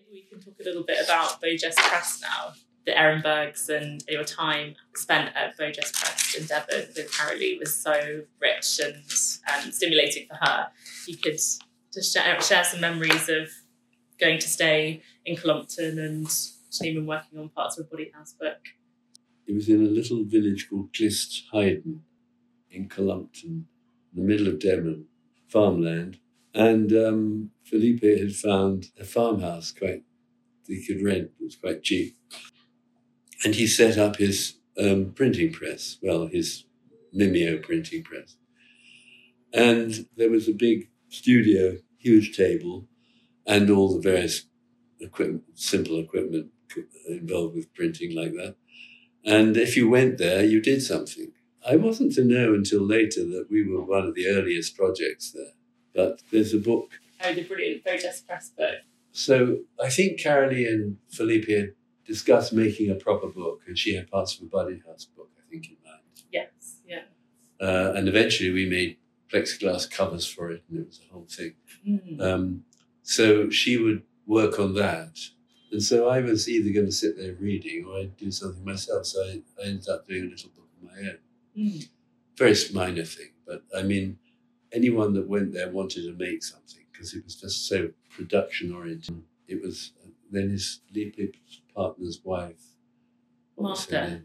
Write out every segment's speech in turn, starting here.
Maybe we can talk a little bit about Bojes Press now. The Ehrenbergs and your time spent at Bojes Press in Devon with Carolee was so rich and stimulating for her. You could just share some memories of going to stay in Cullompton and even working on parts of a Body House book. It was in a little village called Clyst Heiden in Cullompton, in the middle of Devon, farmland. And Felipe had found a farmhouse that he could rent. It was quite cheap. And he set up his printing press, his Mimeo printing press. And there was a big studio, huge table, and all the various simple equipment involved with printing like that. And if you went there, you did something. I wasn't to know until later that we were one of the earliest projects there. But there's a book. Oh, the brilliant Bojes Press book. So I think Carolee and Felipe had discussed making a proper book, and she had parts of a Body House book, I think, in mind. Yes, yeah. And eventually we made plexiglass covers for it, and it was a whole thing. Mm. So she would work on that. And so I was either going to sit there reading or I'd do something myself. So I ended up doing a little book of my own. Mm. Very minor thing, but I mean, anyone that went there wanted to make something because it was just so production oriented. It was then his Felipe's partner's wife, Martha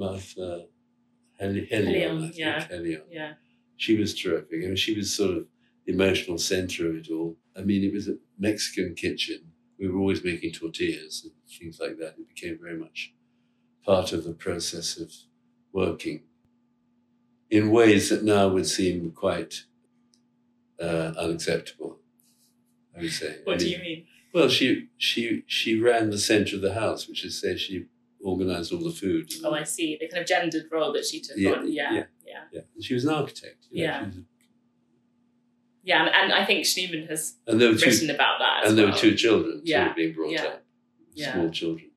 Helion, yeah. Helion. Yeah. She was terrific. I mean, she was sort of the emotional center of it all. I mean, it was a Mexican kitchen. We were always making tortillas and things like that. It became very much part of the process of working in ways that now would seem quite unacceptable, I would say. What do you mean? Well, she ran the centre of the house, which is to say she organised all the food. Oh, I see. The kind of gendered role that she took on. Yeah. And she was an architect. Yeah. And I think Schneemann has written about that as well. And there were two children sort of being brought up, yeah. Small children.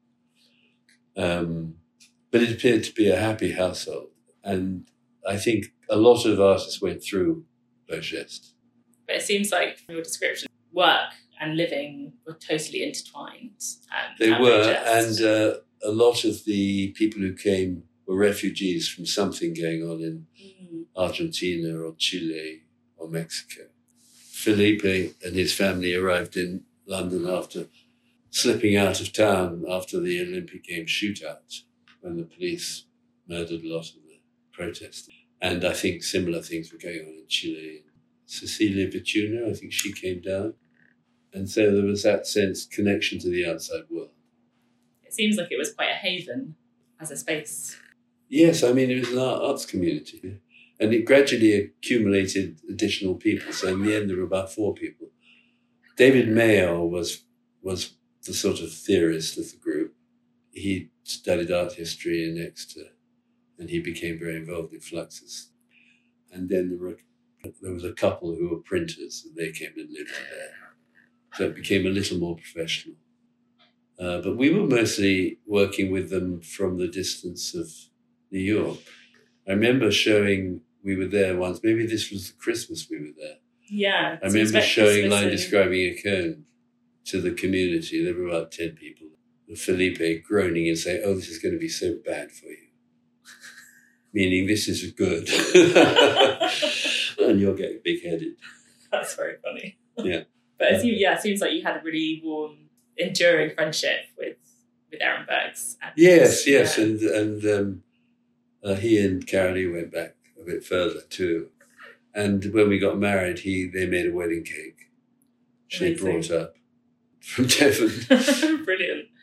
But it appeared to be a happy household. And I think a lot of artists went through Bojes. But it seems like from your description, work and living were totally intertwined. They were, and a lot of the people who came were refugees from something going on in Argentina or Chile or Mexico. Felipe and his family arrived in London after slipping out of town after the Olympic Games shootout, when the police murdered a lot of the protesters. And I think similar things were going on in Chile. Cecilia Vicuña, I think she came down. And so there was that sense connection to the outside world. It seems like it was quite a haven as a space. Yes, I mean, it was an arts community. And it gradually accumulated additional people. So in the end, there were about 4 people. David Mayo was the sort of theorist of the group. He studied art history in Exeter, and he became very involved in Fluxus. And then there was a couple who were printers, and they came and lived there. So it became a little more professional. But we were mostly working with them from the distance of New York. I remember we were there once, maybe this was the Christmas we were there. Yeah. I remember showing Line Describing a Cone to the community. There were about 10 people. And Felipe groaning and saying, "Oh, this is going to be so bad for you." Meaning this is good. And you'll get big-headed. That's very funny. Yeah. But it seems like you had a really warm, enduring friendship with Ehrenbergs. Yes. And he and Carolee went back a bit further too. And when we got married, they made a wedding cake. She brought up from Devon. Brilliant.